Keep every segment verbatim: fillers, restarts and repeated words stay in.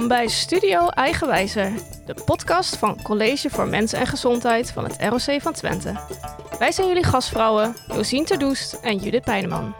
Welkom bij Studio Eigenwijzer, de podcast van College voor Mens en Gezondheid van het R O C van Twente. Wij zijn jullie gastvrouwen, Josien Terdoest en Judith Pijneman.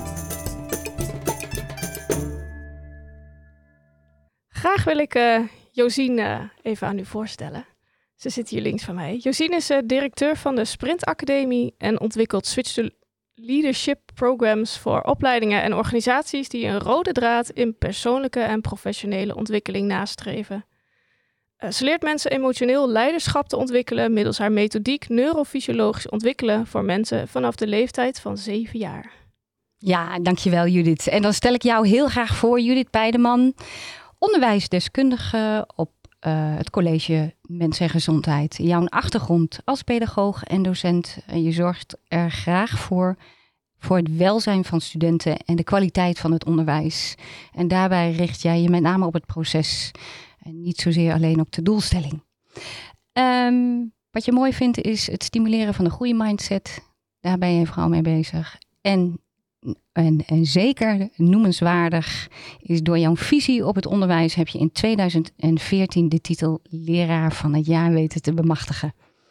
Graag wil ik uh, Josien uh, even aan u voorstellen. Ze zit hier links van mij. Josien is uh, directeur van de Sprint Academie en ontwikkelt Switch to Leadership programs voor opleidingen en organisaties die een rode draad in persoonlijke en professionele ontwikkeling nastreven. Uh, ze leert mensen emotioneel leiderschap te ontwikkelen middels haar methodiek neurofysiologisch ontwikkelen voor mensen vanaf de leeftijd van zeven jaar. Ja, dankjewel Judith. En dan stel ik jou heel graag voor, Judith Pijneman, onderwijsdeskundige op uh, het College Mens en Gezondheid. Jouw achtergrond als pedagoog en docent. En je zorgt er graag voor, voor het welzijn van studenten en de kwaliteit van het onderwijs. En daarbij richt jij je met name op het proces en niet zozeer alleen op de doelstelling. Um, wat je mooi vindt is het stimuleren van een goede mindset. Daar ben je vooral mee bezig. En En, en zeker noemenswaardig is door jouw visie op het onderwijs heb je in tweeduizend veertien de titel Leraar van het Jaar weten te bemachtigen.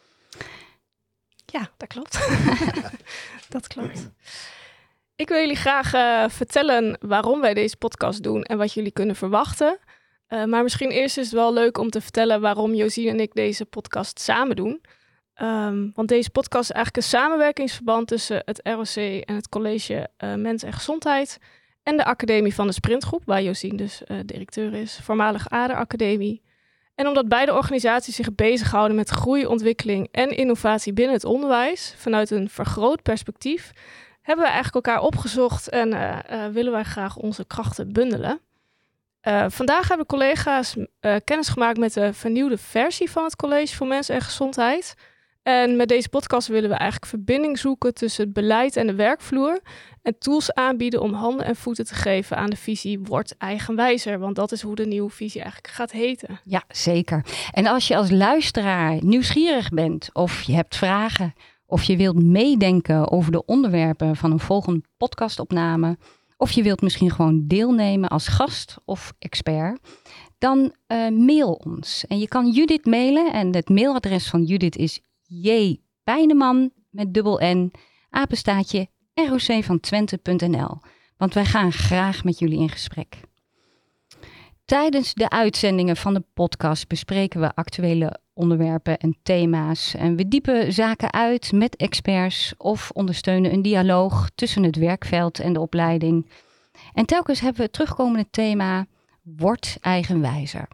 Ja, dat klopt. dat klopt. Ik wil jullie graag uh, vertellen waarom wij deze podcast doen en wat jullie kunnen verwachten. Uh, maar misschien eerst is het wel leuk om te vertellen waarom Josien en ik deze podcast samen doen. Um, want deze podcast is eigenlijk een samenwerkingsverband tussen het R O C en het College uh, Mens en Gezondheid en de Academie van de Sprintgroep, waar Josien dus uh, directeur is, voormalig A D E R Academie. En omdat beide organisaties zich bezighouden met groei, ontwikkeling en innovatie binnen het onderwijs, vanuit een vergroot perspectief, hebben we eigenlijk elkaar opgezocht en uh, uh, willen wij graag onze krachten bundelen. Uh, vandaag hebben collega's uh, kennis gemaakt met de vernieuwde versie van het College voor Mens en Gezondheid. En met deze podcast willen we eigenlijk verbinding zoeken tussen het beleid en de werkvloer. En tools aanbieden om handen en voeten te geven aan de visie Word Eigenwijzer. Want dat is hoe de nieuwe visie eigenlijk gaat heten. Ja, zeker. En als je als luisteraar nieuwsgierig bent of je hebt vragen of je wilt meedenken over de onderwerpen van een volgende podcastopname, of je wilt misschien gewoon deelnemen als gast of expert, dan uh, mail ons. En je kan Judith mailen en het mailadres van Judith is jpijneman met dubbel n, apenstaatje R O C van Twente punt n l. Want wij gaan graag met jullie in gesprek. Tijdens de uitzendingen van de podcast bespreken we actuele onderwerpen en thema's. En we diepen zaken uit met experts of ondersteunen een dialoog tussen het werkveld en de opleiding. En telkens hebben we het terugkomende thema Word Eigenwijzer.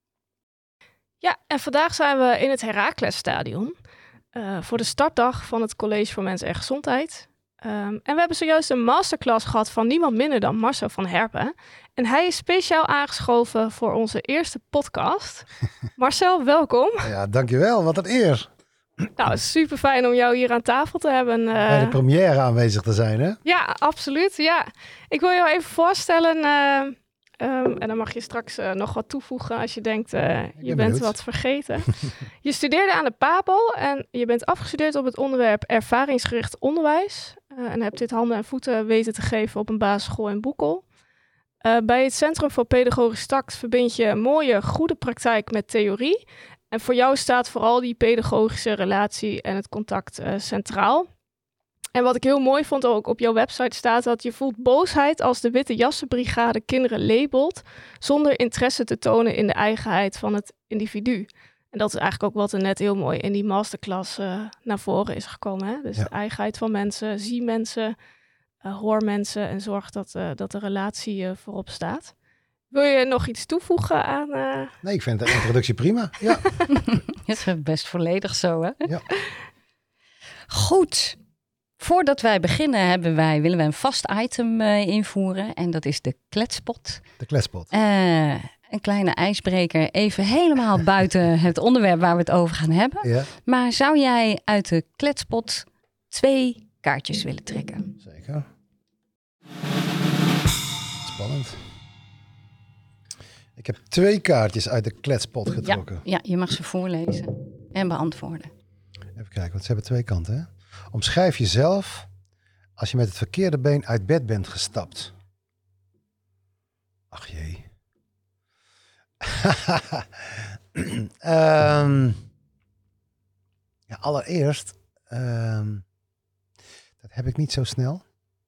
Ja, en vandaag zijn we in het Heraclesstadion uh, voor de startdag van het College voor Mens en Gezondheid. Um, en we hebben zojuist een masterclass gehad van niemand minder dan Marcel van Herpen. En hij is speciaal aangeschoven voor onze eerste podcast. Marcel, welkom. Ja, dankjewel. Wat een eer. Nou, super fijn om jou hier aan tafel te hebben. Uh... Bij de première aanwezig te zijn, hè? Ja, absoluut. Ja. Ik wil jou even voorstellen. Uh, um, en dan mag je straks uh, nog wat toevoegen als je denkt, uh, je bent benieuwd. Wat vergeten. Je studeerde aan de Papel en je bent afgestudeerd op het onderwerp ervaringsgericht onderwijs. Uh, en hebt dit handen en voeten weten te geven op een basisschool in Boekel. Uh, bij het Centrum voor Pedagogisch Tact verbind je een mooie, goede praktijk met theorie. En voor jou staat vooral die pedagogische relatie en het contact uh, centraal. En wat ik heel mooi vond, ook op jouw website staat dat je voelt boosheid als de Witte Jassenbrigade kinderen labelt, zonder interesse te tonen in de eigenheid van het individu. En dat is eigenlijk ook wat er net heel mooi in die masterclass uh, naar voren is gekomen. Hè? Dus ja. De eigenheid van mensen, zie mensen, uh, hoor mensen en zorg dat, uh, dat de relatie uh, voorop staat. Wil je nog iets toevoegen aan... Uh... Nee, ik vind de introductie prima. Ja. Het is best volledig zo, hè? Ja. Goed. Voordat wij beginnen hebben wij, willen we een vast item uh, invoeren. En dat is de kletspot. De kletspot. Uh, een kleine ijsbreker. Even helemaal buiten het onderwerp waar we het over gaan hebben. Ja. Maar zou jij uit de kletspot twee kaartjes willen trekken? Zeker. Spannend. Ik heb twee kaartjes uit de kletspot getrokken. Ja, ja, je mag ze voorlezen en beantwoorden. Even kijken, want ze hebben twee kanten. Hè? Omschrijf jezelf als je met het verkeerde been uit bed bent gestapt. Ach jee. um, ja, allereerst, um, dat heb ik niet zo snel.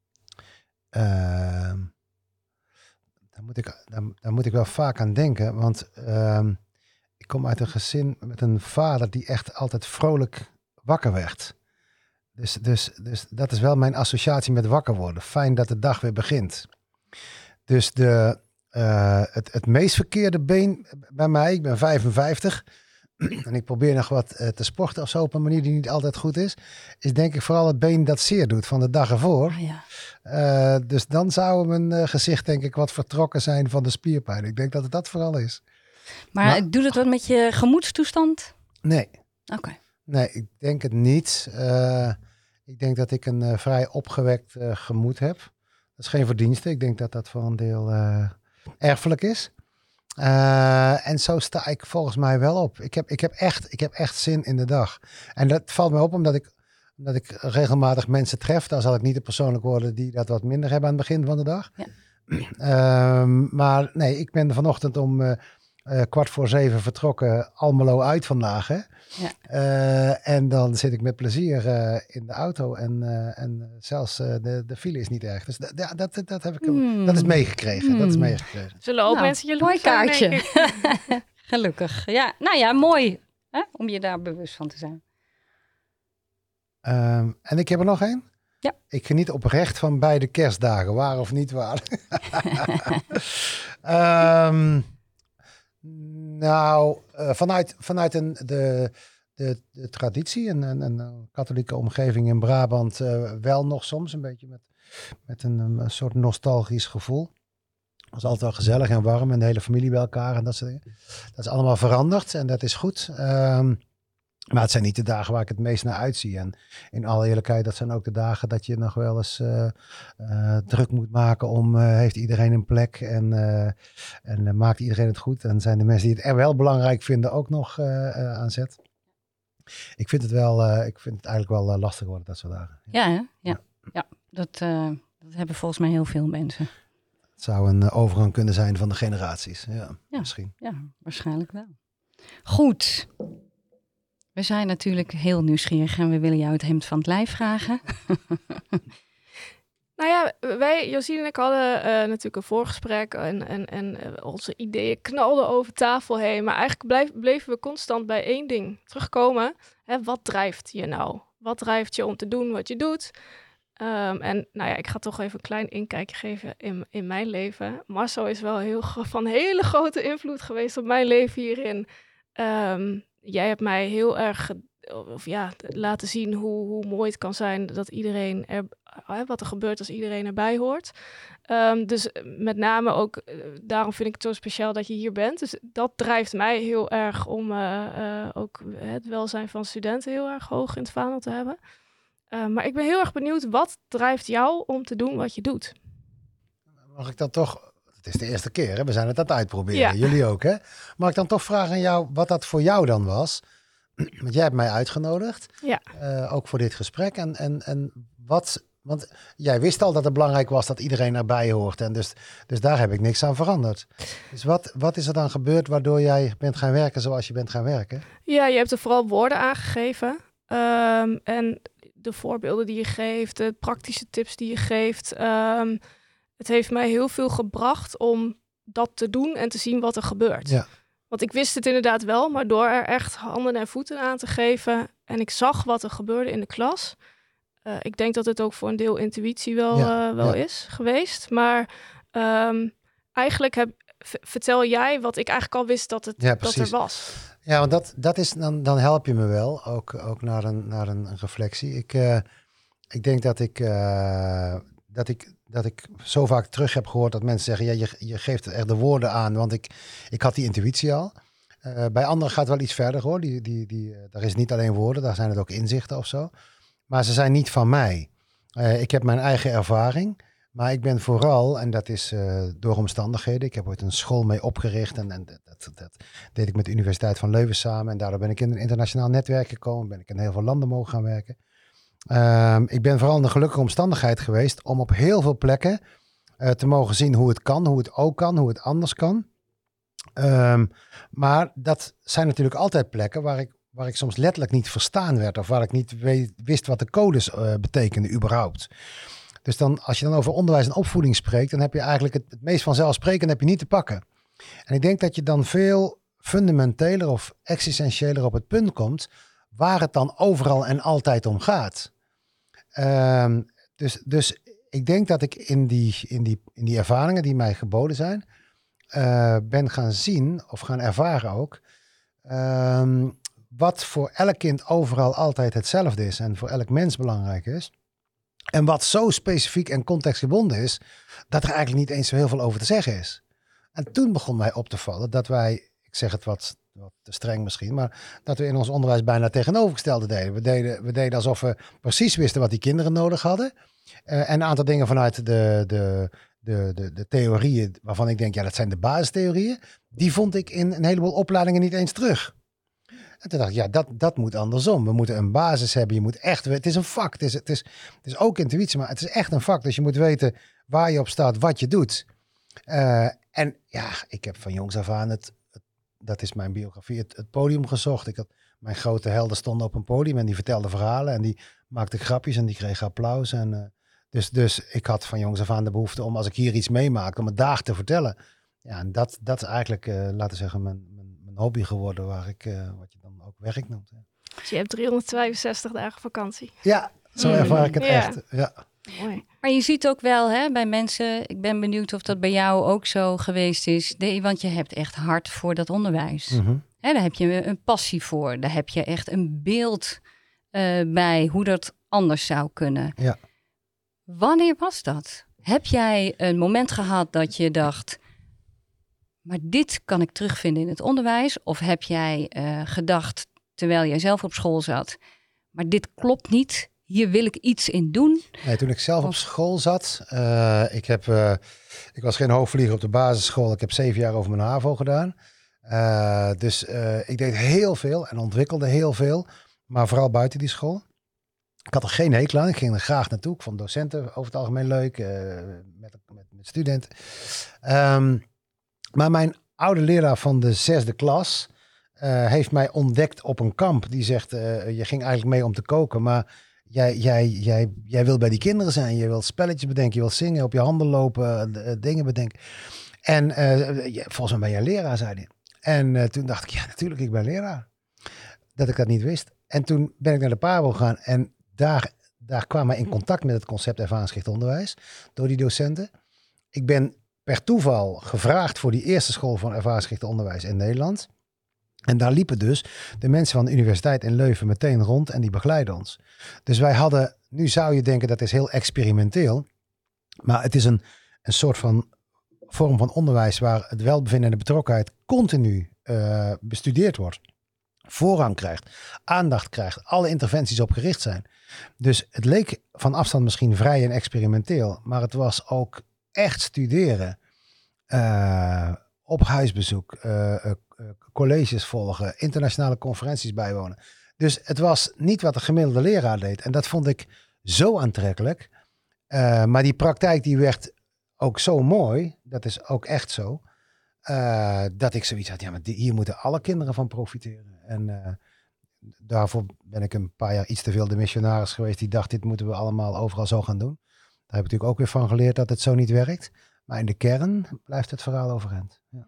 Um, daar, moet ik, daar, daar moet ik wel vaak aan denken, want um, ik kom uit een gezin met een vader die echt altijd vrolijk wakker werd. Dus, dus, dus dat is wel mijn associatie met wakker worden. Fijn dat de dag weer begint. Dus de, uh, het, het meest verkeerde been bij mij, ik ben vijfenvijftig en ik probeer nog wat uh, te sporten of zo op een manier die niet altijd goed is, is denk ik vooral het been dat zeer doet van de dag ervoor. Oh, ja. Uh, dus dan zou mijn uh, gezicht denk ik wat vertrokken zijn van de spierpijn. Ik denk dat het dat vooral is. Maar, maar doet het wat met je gemoedstoestand? Nee. Oké. Okay. Nee, ik denk het niet. Uh, ik denk dat ik een uh, vrij opgewekt uh, gemoed heb. Dat is geen verdienste. Ik denk dat dat voor een deel uh, erfelijk is. Uh, en zo sta ik volgens mij wel op. Ik heb, ik, heb echt, ik heb echt zin in de dag. En dat valt mij op omdat ik, omdat ik regelmatig mensen tref. Daar zal ik niet de persoonlijk worden die dat wat minder hebben aan het begin van de dag. Ja. Uh, maar nee, ik ben vanochtend om uh, uh, kwart voor zeven vertrokken Almelo uit vandaag. Hè? Ja. Uh, en dan zit ik met plezier uh, in de auto. En, uh, en zelfs uh, de, de file is niet erg. Dus d- d- dat, dat, heb ik, mm. dat is meegekregen. Mm. Dat is meegekregen. Zullen ook nou, mensen je mooi kaartje. Gelukkig. Ja, nou ja, mooi hè? Om je daar bewust van te zijn. Um, en ik heb er nog één. Ja. Ik geniet oprecht van beide kerstdagen, waar of niet waar. um, nou, uh, vanuit, vanuit een, de, de, de traditie, een, een, een katholieke omgeving in Brabant, uh, wel nog soms een beetje met, met een, een soort nostalgisch gevoel. Het was altijd wel gezellig en warm en de hele familie bij elkaar en dat soort dingen. Dat is allemaal veranderd en dat is goed. Um, Maar het zijn niet de dagen waar ik het meest naar uitzie. En in alle eerlijkheid, dat zijn ook de dagen dat je nog wel eens uh, uh, druk moet maken om, uh, heeft iedereen een plek en, uh, en uh, maakt iedereen het goed. En zijn de mensen die het er wel belangrijk vinden ook nog uh, uh, aan zet. Ik vind het wel, uh, ik vind het eigenlijk wel uh, lastig worden, dat soort dagen. Ja, ja, ja. ja dat, uh, dat hebben volgens mij heel veel mensen. Het zou een uh, overgang kunnen zijn van de generaties. Ja, ja, misschien. Ja, waarschijnlijk wel. Goed. We zijn natuurlijk heel nieuwsgierig en we willen jou het hemd van het lijf vragen. Nou ja, wij, Josien en ik hadden uh, natuurlijk een voorgesprek en, en, en uh, onze ideeën knalden over tafel heen. Maar eigenlijk blijf, bleven we constant bij één ding terugkomen. Hè, wat drijft je nou? Wat drijft je om te doen wat je doet? Um, en nou ja, ik ga toch even een klein inkijkje geven in, in mijn leven. Marcel is wel heel, van hele grote invloed geweest op mijn leven hierin. Um, Jij hebt mij heel erg of ja, laten zien hoe, hoe mooi het kan zijn dat iedereen er, wat er gebeurt als iedereen erbij hoort. Um, dus met name ook, uh, daarom vind ik het zo speciaal dat je hier bent. Dus dat drijft mij heel erg om uh, uh, ook het welzijn van studenten heel erg hoog in het vaandel te hebben. Uh, maar ik ben heel erg benieuwd, wat drijft jou om te doen wat je doet? Mag ik dan toch... Het is de eerste keer, hè? We zijn het aan het uitproberen. Ja. Jullie ook, hè? Mag ik dan toch vragen aan jou wat dat voor jou dan was? Want jij hebt mij uitgenodigd. Ja. Uh, ook voor dit gesprek. En, en, en wat... Want jij wist al dat het belangrijk was dat iedereen erbij hoort. En dus, dus daar heb ik niks aan veranderd. Dus wat, wat is er dan gebeurd waardoor jij bent gaan werken zoals je bent gaan werken? Ja, je hebt er vooral woorden aangegeven. Um, en de voorbeelden die je geeft, de praktische tips die je geeft... Um, Het heeft mij heel veel gebracht om dat te doen en te zien wat er gebeurt. Ja. Want ik wist het inderdaad wel, maar door er echt handen en voeten aan te geven... en ik zag wat er gebeurde in de klas... Uh, ik denk dat het ook voor een deel intuïtie wel, ja, uh, wel ja. is geweest. Maar um, eigenlijk heb, v- vertel jij wat ik eigenlijk al wist dat, het, ja, dat er was. Ja, want dat, dat is, dan, dan help je me wel, ook, ook naar, een, naar een, een reflectie. Ik, uh, ik denk dat ik... Uh, dat ik dat ik zo vaak terug heb gehoord dat mensen zeggen... ja, je, je geeft er de woorden aan, want ik, ik had die intuïtie al. Uh, bij anderen gaat het wel iets verder, hoor. Die, die, die, uh, daar is het niet alleen woorden, daar zijn het ook inzichten of zo. Maar ze zijn niet van mij. Uh, ik heb mijn eigen ervaring, maar ik ben vooral... en dat is uh, door omstandigheden. Ik heb ooit een school mee opgericht... en, en dat, dat, dat deed ik met de Universiteit van Leuven samen... en daardoor ben ik in een internationaal netwerk gekomen... ben ik in heel veel landen mogen gaan werken... Uh, ik ben vooral in de gelukkige omstandigheid geweest om op heel veel plekken uh, te mogen zien hoe het kan, hoe het ook kan, hoe het anders kan. Um, maar dat zijn natuurlijk altijd plekken waar ik, waar ik soms letterlijk niet verstaan werd. Of waar ik niet weet, wist wat de codes uh, betekenden überhaupt. Dus dan, als je dan over onderwijs en opvoeding spreekt, dan heb je eigenlijk het, het meest vanzelfsprekend heb je niet te pakken. En ik denk dat je dan veel fundamenteler of existentiëler op het punt komt waar het dan overal en altijd om gaat. Um, dus, dus ik denk dat ik in die, in die, in die ervaringen die mij geboden zijn, uh, ben gaan zien of gaan ervaren ook, um, wat voor elk kind overal altijd hetzelfde is en voor elk mens belangrijk is. En wat zo specifiek en contextgebonden is, dat er eigenlijk niet eens zo heel veel over te zeggen is. En toen begon mij op te vallen dat wij, ik zeg het wat, wat te streng misschien, maar dat we in ons onderwijs bijna tegenovergestelde deden. We deden, we deden alsof we precies wisten wat die kinderen nodig hadden. Uh, en een aantal dingen vanuit de, de, de, de, de theorieën, waarvan ik denk, ja, dat zijn de basistheorieën, die vond ik in een heleboel opleidingen niet eens terug. En toen dacht ik, ja, dat, dat moet andersom. We moeten een basis hebben. Je moet echt, het is een vak. Het is, het, is, het is ook intuïtie, maar het is echt een vak. Dus je moet weten waar je op staat, wat je doet. Uh, en ja, ik heb van jongs af aan, het, het, dat is mijn biografie, het, het podium gezocht. Ik had, mijn grote helden stonden op een podium en die vertelden verhalen. En die maakten grapjes en die kregen applaus. En, uh, dus, dus ik had van jongs af aan de behoefte om, als ik hier iets meemaak, om het daar te vertellen. Ja, en dat, dat is eigenlijk, uh, laten we zeggen, mijn, mijn, mijn hobby geworden, waar ik, uh, wat je dan ook werk noemt. Hè. Dus je hebt driehonderdvijfenzestig dagen vakantie. Ja, zo ervaar ik het ja. echt. Ja. Mooi. Maar je ziet ook wel hè, bij mensen, ik ben benieuwd of dat bij jou ook zo geweest is. De, want je hebt echt hart voor dat onderwijs. Mm-hmm. Hè, daar heb je een passie voor. Daar heb je echt een beeld uh, bij hoe dat anders zou kunnen. Ja. Wanneer was dat? Heb jij een moment gehad dat je dacht, maar dit kan ik terugvinden in het onderwijs? Of heb jij uh, gedacht, terwijl jij zelf op school zat, maar dit klopt niet, hier wil ik iets in doen? Nee, toen ik zelf of... op school zat, uh, ik, heb, uh, ik was geen hoogvlieger op de basisschool. Ik heb zeven jaar over mijn HAVO gedaan. Uh, dus uh, ik deed heel veel en ontwikkelde heel veel, maar vooral buiten die school. Ik had er geen hekel aan, ik ging er graag naartoe. Ik vond docenten over het algemeen leuk, uh, met, met, met studenten. Um, Maar mijn oude leraar van de zesde klas uh, heeft mij ontdekt op een kamp. Die zegt, uh, je ging eigenlijk mee om te koken, maar jij, jij, jij, jij wil bij die kinderen zijn. Je wilt spelletjes bedenken, je wilt zingen, op je handen lopen, uh, dingen bedenken. En uh, ja, volgens mij ben jij leraar, zei hij. En uh, toen dacht ik, ja natuurlijk, ik ben leraar. Dat ik dat niet wist. En toen ben ik naar de Pabo gegaan en daar, daar kwam ik in contact met het concept ervaringsgericht onderwijs door die docenten. Ik ben per toeval gevraagd voor die eerste school van ervaringsgericht onderwijs in Nederland. En daar liepen dus de mensen van de Universiteit in Leuven meteen rond en die begeleiden ons. Dus wij hadden, nu zou je denken dat is heel experimenteel, maar het is een, een soort van vorm van onderwijs waar het welbevinden en de betrokkenheid continu uh, bestudeerd wordt. Voorrang krijgt, aandacht krijgt, alle interventies op gericht zijn. Dus het leek van afstand misschien vrij en experimenteel, maar het was ook echt studeren, uh, op huisbezoek, uh, uh, colleges volgen, internationale conferenties bijwonen. Dus het was niet wat de gemiddelde leraar deed. En dat vond ik zo aantrekkelijk. Uh, maar die praktijk die werd ook zo mooi, dat is ook echt zo, uh, dat ik zoiets had, ja, maar die, hier moeten alle kinderen van profiteren. En uh, daarvoor ben ik een paar jaar iets te veel de missionaris geweest die dacht, dit moeten we allemaal overal zo gaan doen. Daar heb ik natuurlijk ook weer van geleerd dat het zo niet werkt. Maar in de kern blijft het verhaal overeind. Ja,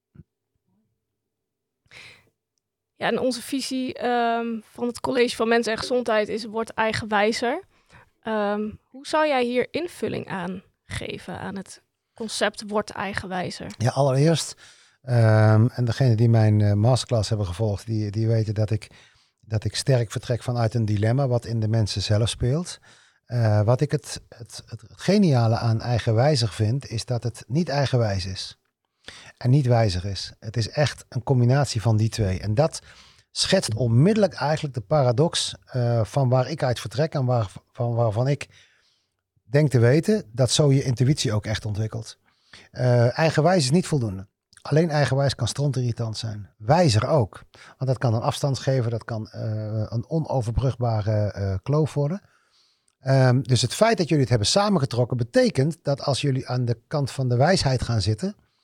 ja en onze visie um, van het College van Mens en Gezondheid is word eigenwijzer. Um, hoe zou jij hier invulling aan geven aan het concept word eigenwijzer? Ja, allereerst, um, en degene die mijn uh, masterclass hebben gevolgd, die, die weten dat ik, dat ik sterk vertrek vanuit een dilemma wat in de mensen zelf speelt. Uh, wat ik het, het, het geniale aan eigenwijzig vind, is dat het niet eigenwijs is. En niet wijzig is. Het is echt een combinatie van die twee. En dat schetst onmiddellijk eigenlijk de paradox uh, van waar ik uit vertrek en waar, van, waarvan ik denk te weten dat zo je intuïtie ook echt ontwikkelt. Uh, eigenwijs is niet voldoende. Alleen eigenwijs kan strontirritant zijn. Wijzer ook. Want dat kan een afstandsgever, dat kan uh, een onoverbrugbare uh, kloof worden. Um, dus het feit dat jullie het hebben samengetrokken betekent dat als jullie aan de kant van de wijsheid gaan zitten,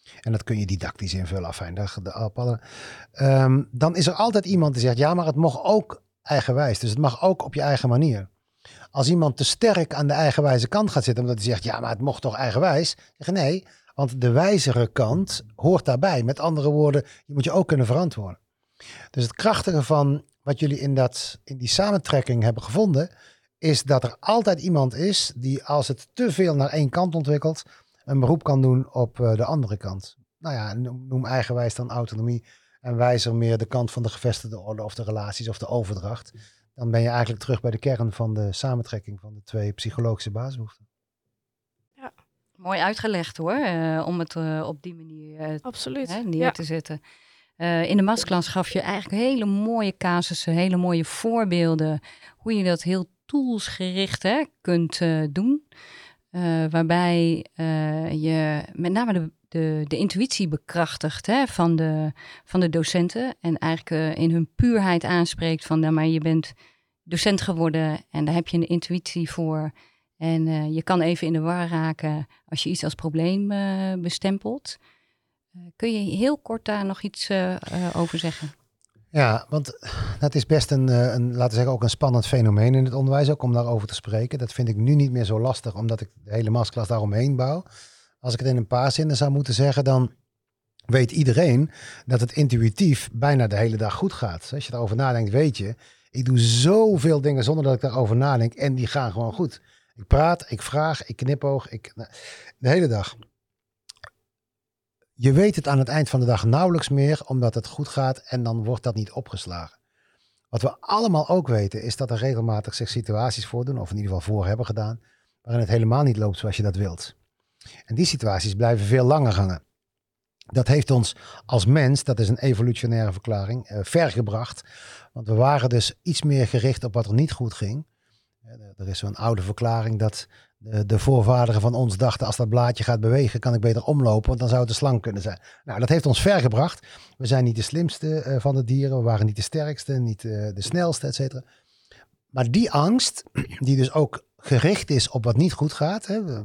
En dat kun je didactisch invullen. Afijn, de, de, um, dan is er altijd iemand die zegt, ja, maar het mag ook eigenwijs. Dus het mag ook op je eigen manier. Als iemand te sterk aan de eigenwijze kant gaat zitten, omdat hij zegt, ja, maar het mocht toch eigenwijs? Zeg nee, want de wijzere kant hoort daarbij. Met andere woorden, je moet je ook kunnen verantwoorden. Dus het krachtige van wat jullie in, dat, in die samentrekking hebben gevonden, is dat er altijd iemand is die als het te veel naar één kant ontwikkelt, een beroep kan doen op uh, de andere kant. Nou ja, noem, noem eigenwijs dan autonomie en wijzer meer de kant van de gevestigde orde of de relaties of de overdracht. Dan ben je eigenlijk terug bij de kern van de samentrekking van de twee psychologische basisbehoeften. Ja. Mooi uitgelegd hoor, uh, om het uh, op die manier uh, Absoluut. Hè, neer ja. te zetten. Uh, in de masterclass gaf je eigenlijk hele mooie casussen, hele mooie voorbeelden, hoe je dat heel toolsgericht hè, kunt uh, doen. Uh, waarbij uh, je met name de, de, de intuïtie bekrachtigt hè, van, de, van de docenten. En eigenlijk uh, in hun puurheid aanspreekt van, nou, maar je bent docent geworden en daar heb je een intuïtie voor. En uh, je kan even in de war raken als je iets als probleem uh, bestempelt. Uh, kun je heel kort daar nog iets uh, uh, over zeggen? Ja, want dat is best een, een, laten we zeggen, ook een spannend fenomeen in het onderwijs, ook om daarover te spreken. Dat vind ik nu niet meer zo lastig, omdat ik de hele masterclass daaromheen bouw. Als ik het in een paar zinnen zou moeten zeggen, dan weet iedereen dat het intuïtief bijna de hele dag goed gaat. Als je daarover nadenkt, weet je, ik doe zoveel dingen zonder dat ik daarover nadenk en die gaan gewoon goed. Ik praat, ik vraag, ik knipoog, ik, de hele dag. Je weet het aan het eind van de dag nauwelijks meer, omdat het goed gaat en dan wordt dat niet opgeslagen. Wat we allemaal ook weten, is dat er regelmatig zich situaties voordoen, of in ieder geval voor hebben gedaan, waarin het helemaal niet loopt zoals je dat wilt. En die situaties blijven veel langer hangen. Dat heeft ons als mens, dat is een evolutionaire verklaring, uh, vergebracht. Want we waren dus iets meer gericht op wat er niet goed ging. Uh, er is zo'n oude verklaring dat de, de voorvaderen van ons dachten, als dat blaadje gaat bewegen, kan ik beter omlopen, want dan zou het een slang kunnen zijn. Nou, dat heeft ons vergebracht. We zijn niet de slimste uh, van de dieren, we waren niet de sterkste, niet uh, de snelste, et cetera. Maar die angst, die dus ook gericht is op wat niet goed gaat, hè, uh,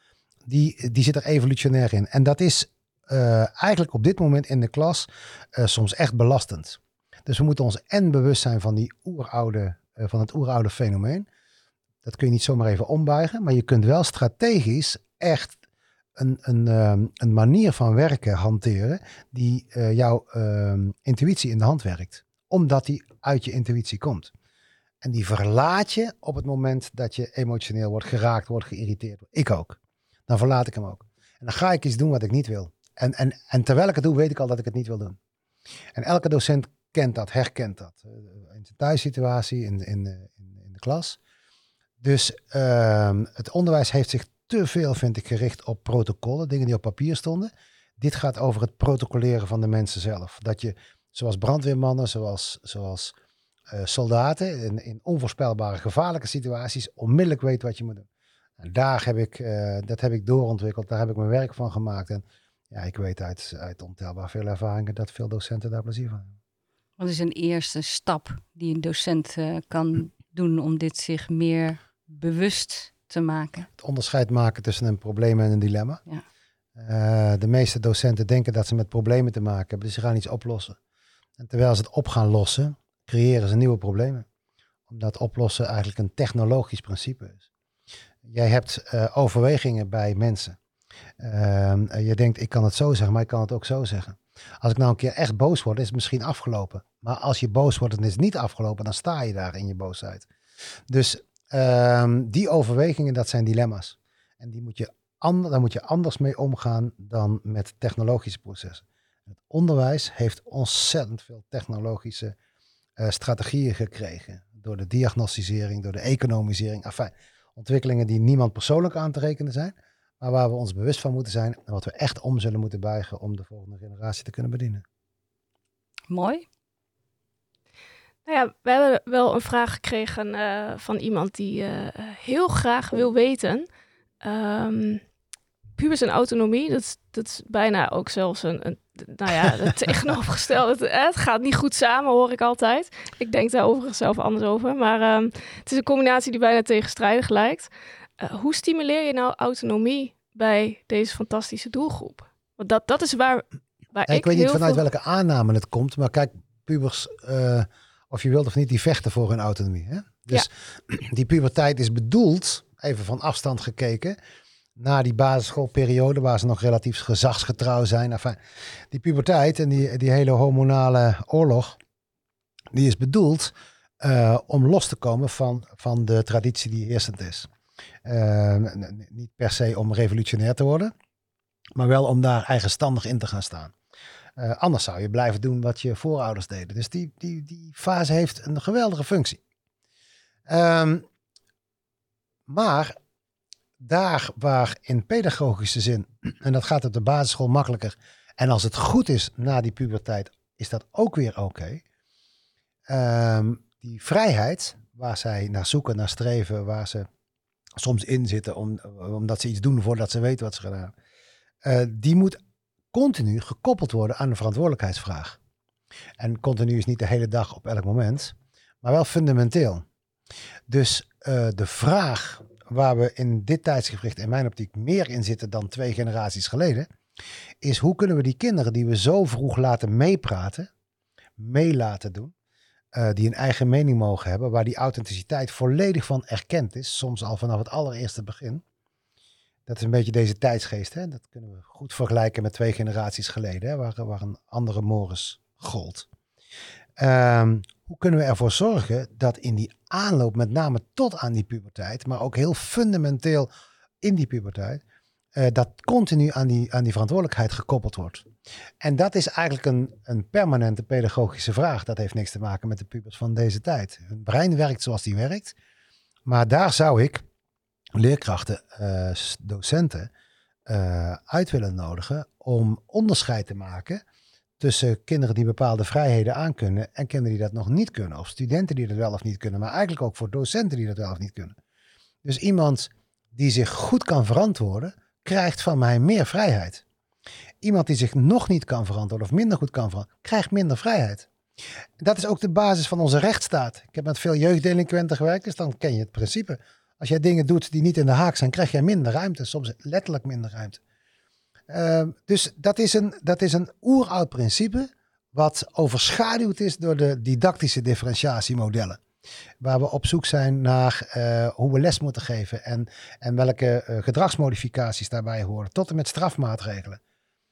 die, die zit er evolutionair in. En dat is uh, eigenlijk op dit moment in de klas uh, soms echt belastend. Dus we moeten ons en bewust zijn van, die oeroude, uh, van het oeroude fenomeen. Dat kun je niet zomaar even ombuigen, maar je kunt wel strategisch echt een, een, um, een manier van werken hanteren die uh, jouw uh, intuïtie in de hand werkt. Omdat die uit je intuïtie komt. En die verlaat je op het moment dat je emotioneel wordt geraakt, wordt geïrriteerd. Ik ook. Dan verlaat ik hem ook. En dan ga ik iets doen wat ik niet wil. En, en, en terwijl ik het doe, weet ik al dat ik het niet wil doen. En elke docent kent dat, herkent dat. Uh, in zijn thuissituatie, in, in, in, in de klas. Dus uh, het onderwijs heeft zich te veel, vind ik, gericht op protocollen. Dingen die op papier stonden. Dit gaat over het protocoleren van de mensen zelf. Dat je, zoals brandweermannen, zoals, zoals uh, soldaten, in, in onvoorspelbare, gevaarlijke situaties, onmiddellijk weet wat je moet doen. En daar heb ik, uh, dat heb ik doorontwikkeld. Daar heb ik mijn werk van gemaakt. En ja, ik weet uit, uit ontelbaar veel ervaringen dat veel docenten daar plezier van hebben. Wat is een eerste stap die een docent uh, kan doen om dit zich meer bewust te maken? Het onderscheid maken tussen een probleem en een dilemma. Ja. Uh, de meeste docenten denken dat ze met problemen te maken hebben. Dus ze gaan iets oplossen. En terwijl ze het op gaan lossen, creëren ze nieuwe problemen. Omdat oplossen eigenlijk een technologisch principe is. Jij hebt uh, overwegingen bij mensen. Uh, je denkt, ik kan het zo zeggen, maar ik kan het ook zo zeggen. Als ik nou een keer echt boos word, is het misschien afgelopen. Maar als je boos wordt en het is niet afgelopen, dan sta je daar in je boosheid. Dus uh, die overwegingen, dat zijn dilemma's. En die moet je ander, daar moet je anders mee omgaan dan met technologische processen. Het onderwijs heeft ontzettend veel technologische uh, strategieën gekregen. Door de diagnosticering, door de economisering. Enfin, ontwikkelingen die niemand persoonlijk aan te rekenen zijn. Maar waar we ons bewust van moeten zijn. En wat we echt om zullen moeten buigen om de volgende generatie te kunnen bedienen. Mooi. Nou ja, we hebben wel een vraag gekregen uh, van iemand die uh, heel graag wil weten. Um, pubers en autonomie, dat is, dat is bijna ook zelfs een, een nou ja, het tegenovergestelde. Het, het gaat niet goed samen, hoor ik altijd. Ik denk daar overigens zelf anders over. Maar um, het is een combinatie die bijna tegenstrijdig lijkt. Uh, hoe stimuleer je nou autonomie bij deze fantastische doelgroep? Want dat, dat is waar, waar Ja, ik ik weet niet heel vanuit veel... welke aanname het komt, maar kijk, pubers, uh, of je wilt of niet, die vechten voor hun autonomie. Hè? Dus ja. Die puberteit is bedoeld, even van afstand gekeken, na die basisschoolperiode waar ze nog relatief gezagsgetrouw zijn. Enfin, die puberteit en die, die hele hormonale oorlog, die is bedoeld uh, om los te komen van, van de traditie die heersend is. Uh, n- niet per se om revolutionair te worden, maar wel om daar eigenstandig in te gaan staan. Uh, anders zou je blijven doen wat je voorouders deden. Dus die, die, die fase heeft een geweldige functie. Um, maar daar waar in pedagogische zin, en dat gaat op de basisschool makkelijker, en als het goed is na die puberteit, is dat ook weer oké. Okay. Um, die vrijheid, waar zij naar zoeken, naar streven, waar ze soms in zitten, om, omdat ze iets doen voordat ze weten wat ze gedaan hebben, uh, die moet continu gekoppeld worden aan de verantwoordelijkheidsvraag. En continu is niet de hele dag op elk moment, maar wel fundamenteel. Dus uh, de vraag waar we in dit tijdsgevricht in mijn optiek meer in zitten dan twee generaties geleden, is hoe kunnen we die kinderen die we zo vroeg laten meepraten, mee laten doen, uh, die een eigen mening mogen hebben, waar die authenticiteit volledig van erkend is, soms al vanaf het allereerste begin. Dat is een beetje deze tijdsgeest. Hè? Dat kunnen we goed vergelijken met twee generaties geleden, hè? Waar, waar een andere mores gold. Um, hoe kunnen we ervoor zorgen dat in die aanloop, met name tot aan die puberteit, maar ook heel fundamenteel in die puberteit, uh, dat continu aan die, aan die verantwoordelijkheid gekoppeld wordt. En dat is eigenlijk een, een permanente pedagogische vraag. Dat heeft niks te maken met de pubers van deze tijd. Hun brein werkt zoals die werkt. Maar daar zou ik leerkrachten, uh, docenten uh, uit willen nodigen om onderscheid te maken tussen kinderen die bepaalde vrijheden aankunnen en kinderen die dat nog niet kunnen. Of studenten die dat wel of niet kunnen, maar eigenlijk ook voor docenten die dat wel of niet kunnen. Dus iemand die zich goed kan verantwoorden, krijgt van mij meer vrijheid. Iemand die zich nog niet kan verantwoorden of minder goed kan verantwoorden, krijgt minder vrijheid. Dat is ook de basis van onze rechtsstaat. Ik heb met veel jeugddelinquenten gewerkt, dus dan ken je het principe. Als jij dingen doet die niet in de haak zijn, krijg jij minder ruimte. Soms letterlijk minder ruimte. Uh, dus dat is een, dat is een oeroud principe wat overschaduwd is door de didactische differentiatiemodellen. Waar we op zoek zijn naar uh, hoe we les moeten geven en, en welke uh, gedragsmodificaties daarbij horen. Tot en met strafmaatregelen.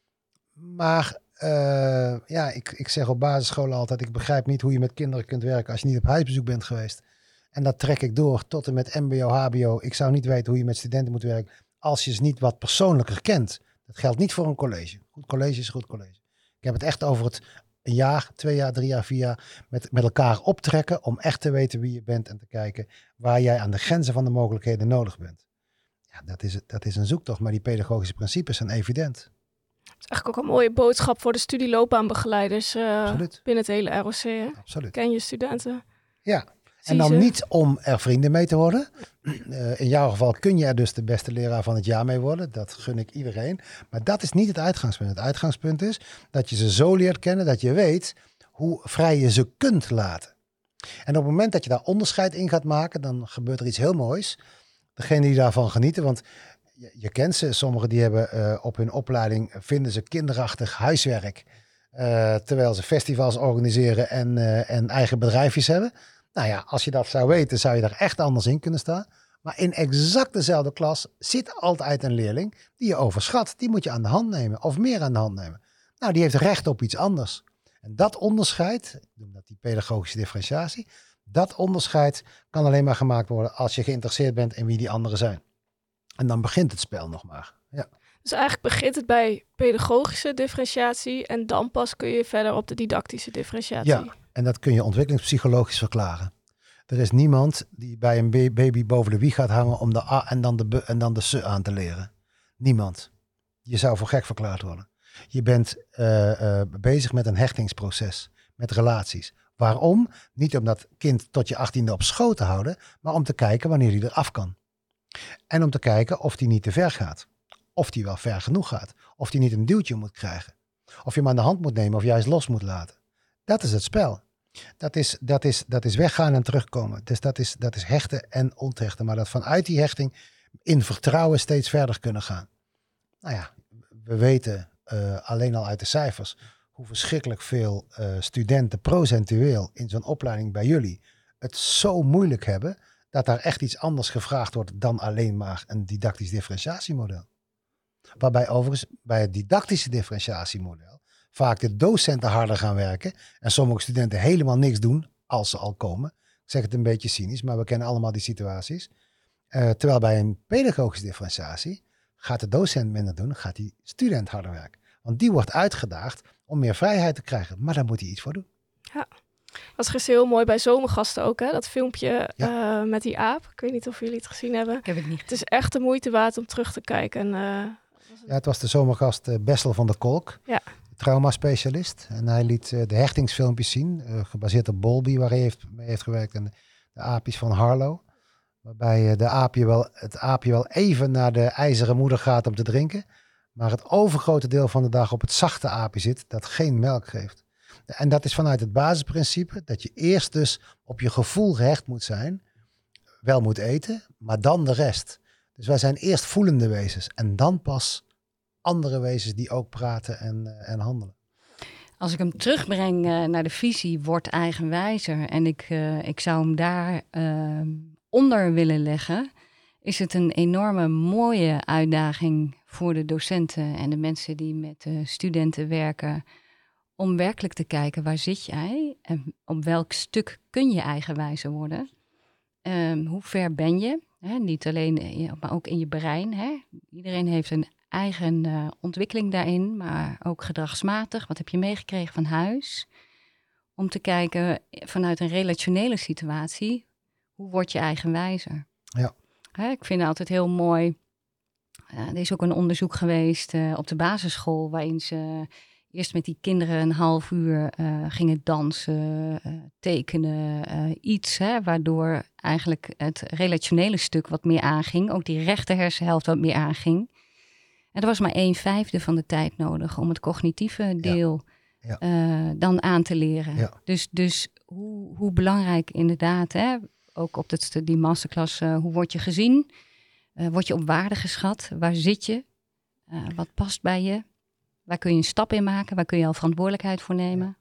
Maar uh, ja, ik, ik zeg op basisscholen altijd, ik begrijp niet hoe je met kinderen kunt werken als je niet op huisbezoek bent geweest. En dat trek ik door tot en met mbo, hbo. Ik zou niet weten hoe je met studenten moet werken als je ze niet wat persoonlijker kent. Dat geldt niet voor een college. Goed college is goed college. Ik heb het echt over het een jaar, twee jaar, drie jaar, vier jaar met, met elkaar optrekken om echt te weten wie je bent en te kijken waar jij aan de grenzen van de mogelijkheden nodig bent. Ja, dat is, dat is een zoektocht, maar die pedagogische principes zijn evident. Dat is eigenlijk ook een mooie boodschap voor de studieloopbaanbegeleiders uh, binnen het hele R O C. Hè? Absoluut. Ken je studenten? Ja. En dan niet om er vrienden mee te worden. Uh, in jouw geval kun je er dus de beste leraar van het jaar mee worden. Dat gun ik iedereen. Maar dat is niet het uitgangspunt. Het uitgangspunt is dat je ze zo leert kennen dat je weet hoe vrij je ze kunt laten. En op het moment dat je daar onderscheid in gaat maken, dan gebeurt er iets heel moois. Degene die daarvan genieten, want je, je kent ze. Sommigen die hebben uh, op hun opleiding, vinden ze kinderachtig huiswerk. Uh, terwijl ze festivals organiseren en, uh, en eigen bedrijfjes hebben. Nou ja, als je dat zou weten, zou je daar echt anders in kunnen staan. Maar in exact dezelfde klas zit altijd een leerling die je overschat. Die moet je aan de hand nemen of meer aan de hand nemen. Nou, die heeft recht op iets anders. En dat onderscheid, ik noem dat die pedagogische differentiatie, dat onderscheid kan alleen maar gemaakt worden als je geïnteresseerd bent in wie die anderen zijn. En dan begint het spel nog maar. Ja. Dus eigenlijk begint het bij pedagogische differentiatie en dan pas kun je verder op de didactische differentiatie. Ja, en dat kun je ontwikkelingspsychologisch verklaren. Er is niemand die bij een baby boven de wieg gaat hangen om de A en dan de B en dan de S aan te leren. Niemand. Je zou voor gek verklaard worden. Je bent uh, uh, bezig met een hechtingsproces, met relaties. Waarom? Niet om dat kind tot je achttiende op schoot te houden, maar om te kijken wanneer hij eraf kan. En om te kijken of hij niet te ver gaat. Of hij wel ver genoeg gaat. Of hij niet een duwtje moet krijgen. Of je hem aan de hand moet nemen of juist los moet laten. Dat is het spel. Dat is, dat is, dat is weggaan en terugkomen. Dus dat is, dat is hechten en onthechten. Maar dat vanuit die hechting in vertrouwen steeds verder kunnen gaan. Nou ja, we weten uh, alleen al uit de cijfers, hoe verschrikkelijk veel uh, studenten procentueel in zo'n opleiding bij jullie het zo moeilijk hebben, dat daar echt iets anders gevraagd wordt dan alleen maar een didactisch differentiatiemodel. Waarbij overigens bij het didactische differentiatiemodel vaak de docenten harder gaan werken en sommige studenten helemaal niks doen als ze al komen. Ik zeg het een beetje cynisch, maar we kennen allemaal die situaties. Uh, terwijl bij een pedagogische differentiatie gaat de docent minder doen, gaat die student harder werken. Want die wordt uitgedaagd om meer vrijheid te krijgen, maar daar moet hij iets voor doen. Ja, was gisteren heel mooi bij Zomergasten ook, hè? Dat filmpje ja. uh, met die aap. Ik weet niet of jullie het gezien hebben. Ik heb het niet gezien. Het is echt de moeite waard om terug te kijken. En, uh, ja, het was de Zomergast uh, Bessel van der Kolk, ja. traumaspecialist. En hij liet uh, de hechtingsfilmpjes zien, uh, gebaseerd op Bowlby, waar hij heeft, mee heeft gewerkt, en de, de aapjes van Harlow. Waarbij uh, de aapje wel, het aapje wel even naar de ijzeren moeder gaat om te drinken, maar het overgrote deel van de dag op het zachte aapje zit dat geen melk geeft. En dat is vanuit het basisprincipe dat je eerst dus op je gevoel gehecht moet zijn, wel moet eten, maar dan de rest. Dus wij zijn eerst voelende wezens en dan pas andere wezens die ook praten en, uh, en handelen. Als ik hem terugbreng uh, naar de visie, word eigenwijzer, en ik, uh, ik zou hem daar uh, onder willen leggen, is het een enorme mooie uitdaging voor de docenten en de mensen die met de studenten werken, om werkelijk te kijken, waar zit jij en op welk stuk kun je eigenwijzer worden? Um, hoe ver ben je? Hè? Niet alleen, maar ook in je brein. Hè? Iedereen heeft een eigen uh, ontwikkeling daarin, maar ook gedragsmatig. Wat heb je meegekregen van huis? Om te kijken vanuit een relationele situatie, hoe word je eigenwijzer? Ja. Hè? Ik vind het altijd heel mooi. Uh, er is ook een onderzoek geweest uh, op de basisschool, waarin ze eerst met die kinderen een half uur uh, gingen dansen, uh, tekenen, uh, iets, hè, waardoor eigenlijk het relationele stuk wat meer aanging, ook die rechter hersenhelft wat meer aanging. En er was maar een vijfde van de tijd nodig om het cognitieve deel ja. Ja. Uh, dan aan te leren. Ja. Dus, dus hoe, hoe belangrijk inderdaad, hè, ook op het, die masterclass, uh, hoe word je gezien? Uh, word je op waarde geschat? Waar zit je? Uh, wat past bij je? Waar kun je een stap in maken? Waar kun je al verantwoordelijkheid voor nemen?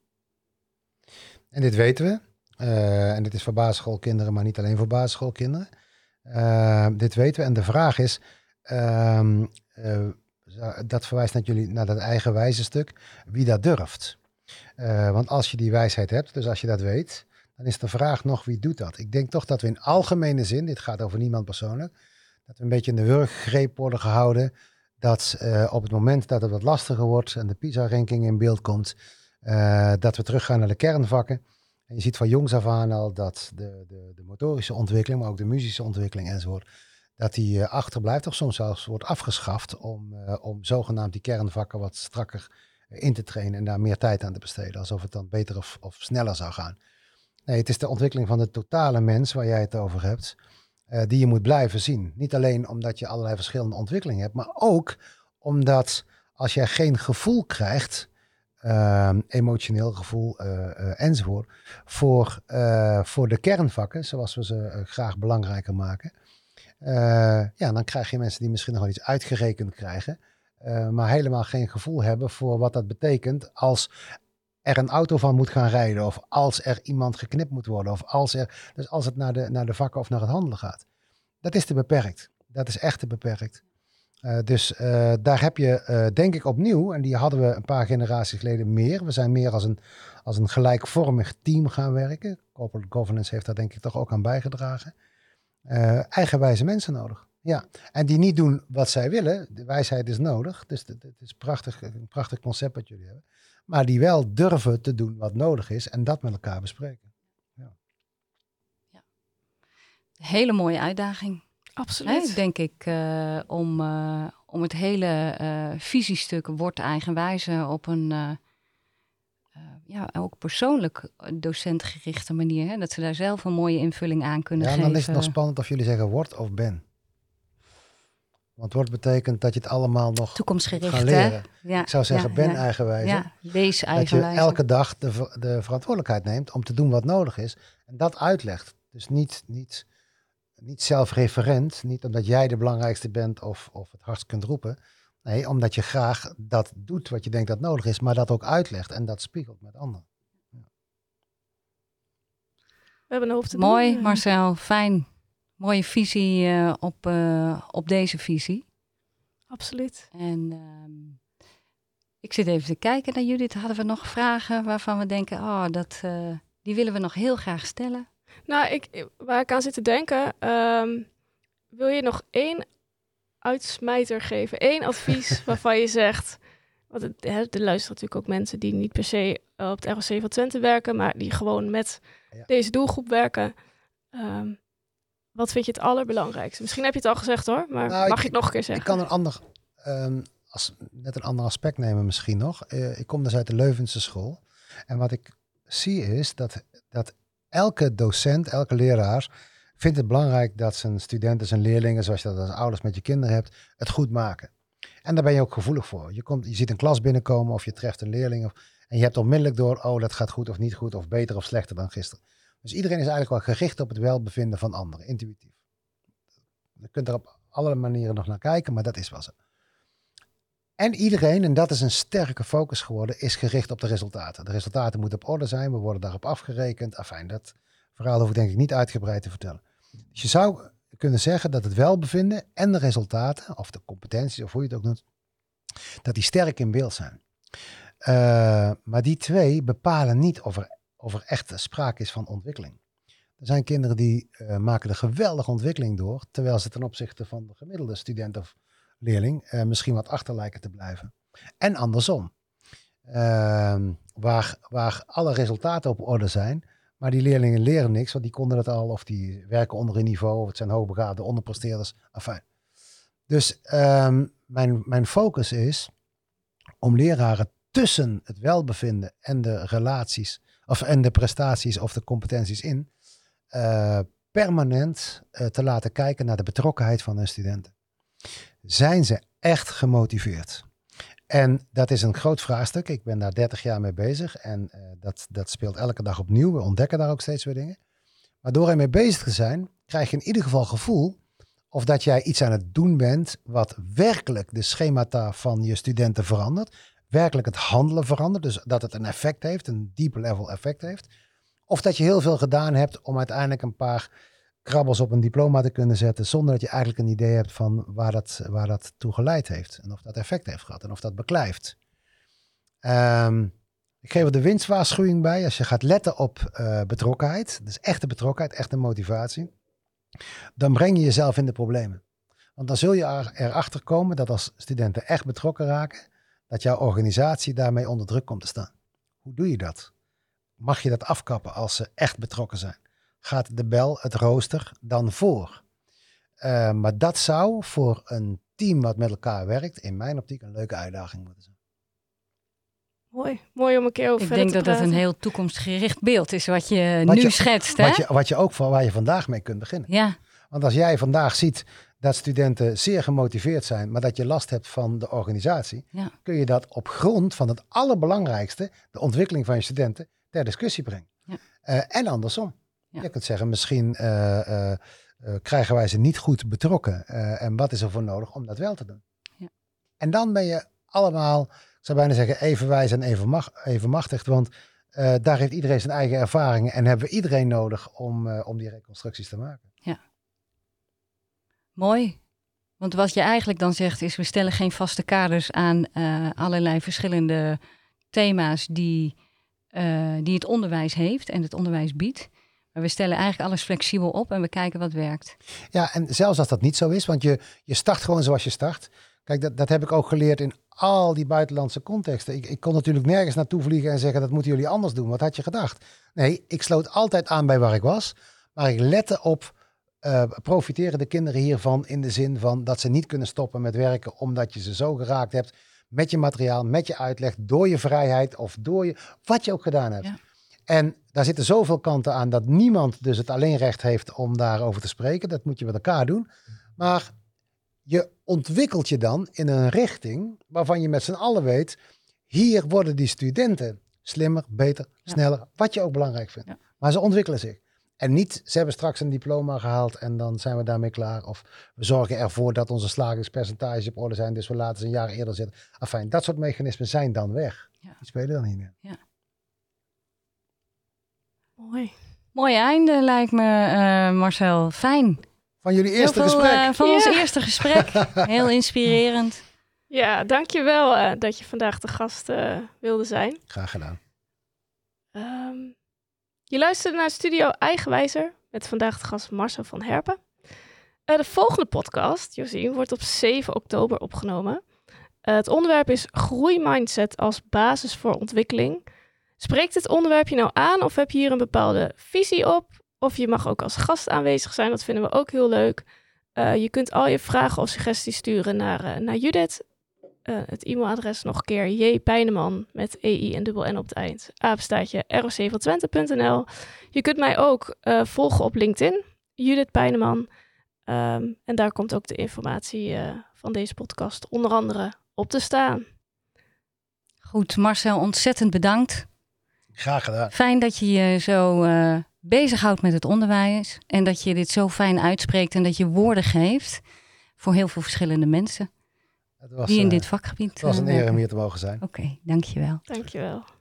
En dit weten we. Uh, en dit is voor basisschoolkinderen, maar niet alleen voor basisschoolkinderen. Uh, dit weten we. En de vraag is, uh, uh, dat verwijst naar jullie, naar dat eigenwijze stuk, wie dat durft. Uh, want als je die wijsheid hebt, dus als je dat weet, dan is de vraag nog, wie doet dat? Ik denk toch dat we in algemene zin, dit gaat over niemand persoonlijk, dat we een beetje in de wurggreep worden gehouden, dat uh, op het moment dat het wat lastiger wordt en de PISA-ranking in beeld komt, uh, dat we teruggaan naar de kernvakken. En je ziet van jongs af aan al dat de, de, de motorische ontwikkeling, maar ook de muzische ontwikkeling enzovoort, dat die uh, achterblijft of soms zelfs wordt afgeschaft om, uh, om zogenaamd die kernvakken wat strakker uh, in te trainen en daar meer tijd aan te besteden, alsof het dan beter of, of sneller zou gaan. Nee, het is de ontwikkeling van de totale mens waar jij het over hebt, Uh, die je moet blijven zien. Niet alleen omdat je allerlei verschillende ontwikkelingen hebt, maar ook omdat als jij geen gevoel krijgt, uh, emotioneel gevoel uh, uh, enzovoort, voor, uh, voor de kernvakken, zoals we ze uh, graag belangrijker maken, uh, ja, dan krijg je mensen die misschien nog wel iets uitgerekend krijgen, uh, maar helemaal geen gevoel hebben voor wat dat betekent als er een auto van moet gaan rijden, of als er iemand geknipt moet worden, of als er, dus als het naar de, naar de vakken of naar het handelen gaat. Dat is te beperkt. Dat is echt te beperkt. Uh, dus uh, daar heb je, uh, denk ik opnieuw, en die hadden we een paar generaties geleden meer. We zijn meer als een, als een gelijkvormig team gaan werken. Corporate governance heeft daar denk ik toch ook aan bijgedragen. Uh, eigenwijze mensen nodig. Ja, en die niet doen wat zij willen. De wijsheid is nodig. Dus het is prachtig, een prachtig concept wat jullie hebben. Maar die wel durven te doen wat nodig is en dat met elkaar bespreken. Ja. Ja. Hele mooie uitdaging. Absoluut. Hè, denk ik, uh, om, uh, om het hele uh, visiestuk wordt eigenwijze op een uh, uh, ja, ook persoonlijk docentgerichte manier. Hè, dat ze daar zelf een mooie invulling aan kunnen ja, geven. Ja, dan is het nog spannend of jullie zeggen word of ben. Want wordt betekent dat je het allemaal nog toekomstgericht gaan leren. Ja, ik zou zeggen, ja, ben ja. eigenwijze. Ja, wees eigenwijze. Dat je elke dag de, de verantwoordelijkheid neemt om te doen wat nodig is. En dat uitlegt. Dus niet, niet, niet zelfreferent. Niet omdat jij de belangrijkste bent of, of het hardst kunt roepen. Nee, omdat je graag dat doet wat je denkt dat nodig is, maar dat ook uitlegt en dat spiegelt met anderen. Ja. We hebben een hoop te Mooi, doen. Marcel. Fijn. Mooie visie uh, op, uh, op deze visie. Absoluut. En uh, ik zit even te kijken naar Judith. Hadden we nog vragen waarvan we denken, oh, dat, uh, die willen we nog heel graag stellen? Nou, ik, waar ik aan zit te denken, um, wil je nog één uitsmijter geven? Eén advies waarvan je zegt, want het, hè, er luisteren natuurlijk ook mensen die niet per se uh, op het R O C van Twente werken, maar die gewoon met ja. deze doelgroep werken. Um, wat vind je het allerbelangrijkste? Misschien heb je het al gezegd hoor, maar nou, mag ik, je het nog een keer zeggen? Ik kan een ander, um, als, net een ander aspect nemen misschien nog. Uh, ik kom dus uit de Leuvense school. En wat ik zie is dat, dat elke docent, elke leraar vindt het belangrijk dat zijn studenten, zijn leerlingen, zoals je dat als ouders met je kinderen hebt, het goed maken. En daar ben je ook gevoelig voor. Je, komt, je ziet een klas binnenkomen of je treft een leerling of, en je hebt onmiddellijk door, oh dat gaat goed of niet goed of beter of slechter dan gisteren. Dus iedereen is eigenlijk wel gericht op het welbevinden van anderen, intuïtief. Je kunt er op allerlei manieren nog naar kijken, maar dat is wel zo. En iedereen, en dat is een sterke focus geworden, is gericht op de resultaten. De resultaten moeten op orde zijn, we worden daarop afgerekend. Afijn, dat verhaal hoef ik denk ik niet uitgebreid te vertellen. Dus je zou kunnen zeggen dat het welbevinden en de resultaten, of de competenties, of hoe je het ook noemt, dat die sterk in beeld zijn. Uh, maar die twee bepalen niet of er, of er echt sprake is van ontwikkeling. Er zijn kinderen die uh, maken de geweldige ontwikkeling door, terwijl ze ten opzichte van de gemiddelde student of leerling uh, misschien wat achter lijken te blijven. En andersom. Uh, waar, waar alle resultaten op orde zijn, maar die leerlingen leren niks, want die konden het al, of die werken onder een niveau, of het zijn hoogbegaafde onderpresteerders. Enfin. Dus um, mijn, mijn focus is om leraren tussen het welbevinden en de relaties, of en de prestaties of de competenties in, uh, permanent uh, te laten kijken naar de betrokkenheid van hun studenten. Zijn ze echt gemotiveerd? En dat is een groot vraagstuk. Ik ben daar dertig jaar mee bezig en uh, dat, dat speelt elke dag opnieuw. We ontdekken daar ook steeds weer dingen. Maar door ermee bezig te zijn, krijg je in ieder geval gevoel of dat jij iets aan het doen bent wat werkelijk de schemata van je studenten verandert. Werkelijk het handelen verandert. Dus dat het een effect heeft, een deep level effect heeft. Of dat je heel veel gedaan hebt om uiteindelijk een paar krabbels op een diploma te kunnen zetten, zonder dat je eigenlijk een idee hebt van waar dat, waar dat toe geleid heeft. En of dat effect heeft gehad en of dat beklijft. Um, ik geef er de winstwaarschuwing bij. Als je gaat letten op uh, betrokkenheid, dus echte betrokkenheid, echte motivatie, dan breng je jezelf in de problemen. Want dan zul je er, erachter komen dat als studenten echt betrokken raken, dat jouw organisatie daarmee onder druk komt te staan. Hoe doe je dat? Mag je dat afkappen als ze echt betrokken zijn? Gaat de bel, het rooster, dan voor? Uh, maar dat zou voor een team wat met elkaar werkt, in mijn optiek een leuke uitdaging moeten zijn. Mooi, mooi om een keer over Ik verder denk te dat praten. het een heel toekomstgericht beeld is wat je wat nu je, schetst. Hè? Wat je, wat je ook van waar je vandaag mee kunt beginnen. Ja. Want als jij vandaag ziet dat studenten zeer gemotiveerd zijn, maar dat je last hebt van de organisatie, Ja. kun je dat op grond van het allerbelangrijkste, de ontwikkeling van je studenten, ter discussie brengen. Ja. Uh, en andersom. Ja. Je kunt zeggen, misschien uh, uh, uh, krijgen wij ze niet goed betrokken. Uh, en wat is er voor nodig om dat wel te doen? Ja. En dan ben je allemaal, ik zou bijna zeggen, even wijs en even, mach, even machtig. Want uh, daar heeft iedereen zijn eigen ervaringen en hebben we iedereen nodig om, uh, om die reconstructies te maken. Ja. Mooi. Want wat je eigenlijk dan zegt is, we stellen geen vaste kaders aan uh, allerlei verschillende thema's die, uh, die het onderwijs heeft en het onderwijs biedt. Maar we stellen eigenlijk alles flexibel op en we kijken wat werkt. Ja, en zelfs als dat niet zo is, want je, je start gewoon zoals je start. Kijk, dat, dat heb ik ook geleerd in al die buitenlandse contexten. Ik, ik kon natuurlijk nergens naartoe vliegen en zeggen, dat moeten jullie anders doen. Wat had je gedacht? Nee, ik sloot altijd aan bij waar ik was. Maar ik lette op, uh, profiteren de kinderen hiervan in de zin van dat ze niet kunnen stoppen met werken, omdat je ze zo geraakt hebt met je materiaal, met je uitleg, door je vrijheid of door je, wat je ook gedaan hebt. Ja. En daar zitten zoveel kanten aan dat niemand dus het alleen recht heeft om daarover te spreken. Dat moet je met elkaar doen. Maar je ontwikkelt je dan in een richting waarvan je met z'n allen weet, hier worden die studenten slimmer, beter, sneller, ja. Wat je ook belangrijk vindt. Ja. Maar ze ontwikkelen zich. En niet, ze hebben straks een diploma gehaald en dan zijn we daarmee klaar. Of we zorgen ervoor dat onze slagingspercentages op orde zijn, dus we laten ze een jaar eerder zitten. Afijn, dat soort mechanismen zijn dan weg. Ja. Die spelen dan niet meer. Ja. Mooi. Mooi einde lijkt me, uh, Marcel. Fijn. Van jullie eerste Heel veel, gesprek. Uh, van ja. ons eerste gesprek. Heel inspirerend. Ja, dankjewel uh, dat je vandaag de gast uh, wilde zijn. Graag gedaan. Um, je luisterde naar Studio Eigenwijzer met vandaag de gast Marcel van Herpen. Uh, de volgende podcast, Josien, wordt op zeven oktober opgenomen. Uh, het onderwerp is groeimindset als basis voor ontwikkeling. Spreekt dit onderwerp je nou aan of heb je hier een bepaalde visie op? Of je mag ook als gast aanwezig zijn, dat vinden we ook heel leuk. Uh, je kunt al je vragen of suggesties sturen naar, uh, naar Judith. Uh, het e-mailadres nog een keer jpijneman met ei en dubbel n op het eind. Apenstaartje r o c van twente punt n l. Je kunt mij ook uh, volgen op LinkedIn, Judith Pijneman. Um, en daar komt ook de informatie uh, van deze podcast onder andere op te staan. Goed, Marcel, ontzettend bedankt. Graag gedaan. Fijn dat je je zo uh, bezighoudt met het onderwijs. En dat je dit zo fijn uitspreekt en dat je woorden geeft voor heel veel verschillende mensen. Het was, die in uh, dit vakgebied Het was een uh, eer om hier te mogen zijn. Oké, okay, dankjewel. Dankjewel.